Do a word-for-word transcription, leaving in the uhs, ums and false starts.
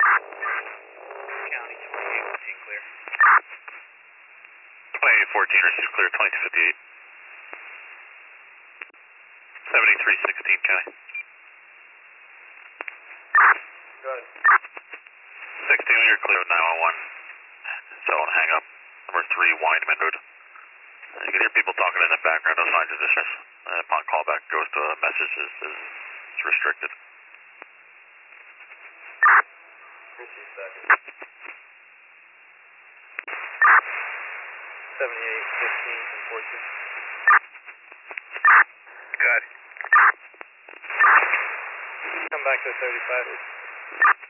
County twenty-eight fourteen clear. twenty-eight fourteen received clear, twenty-two fifty-eight. seventy-three sixteen County. Good. sixteen, you're clear with nine one one. Cell and hang up. Number three, Weinman Road. You can hear people talking in the background, no signs of distress. Uh, upon callback, goes to a message is, is it's restricted. fifty seconds. seventy-eight fifteen and fourteen. Good. Come back to thirty-five.